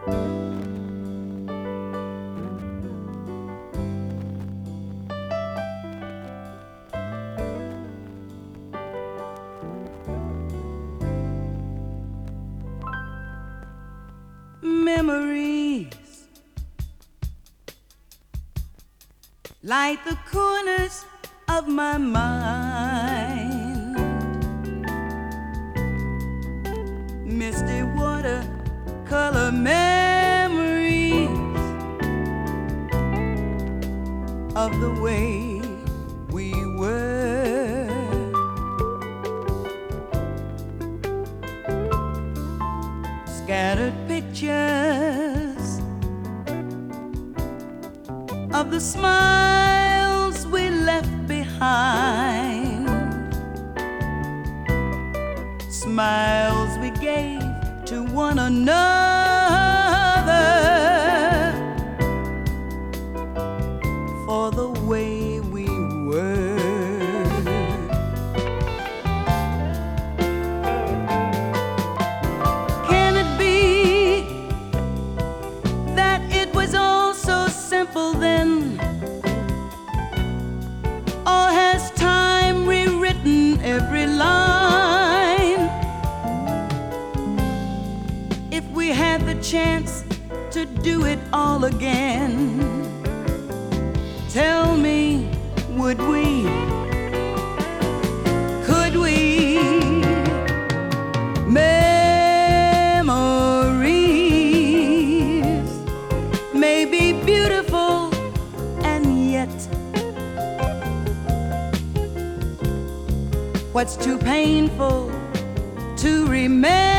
Memories light the corners of my mind. Misty watercolor memories of the way we were. Scattered pictures of the smiles we left behind, smiles we gave to one another for the way we were. Can it be that it was all so simple then? Or has time rewritten every line? If we had the chance to do it all again, tell me, would we? Could we? Memories may be beautiful and yet what's too painful to remember?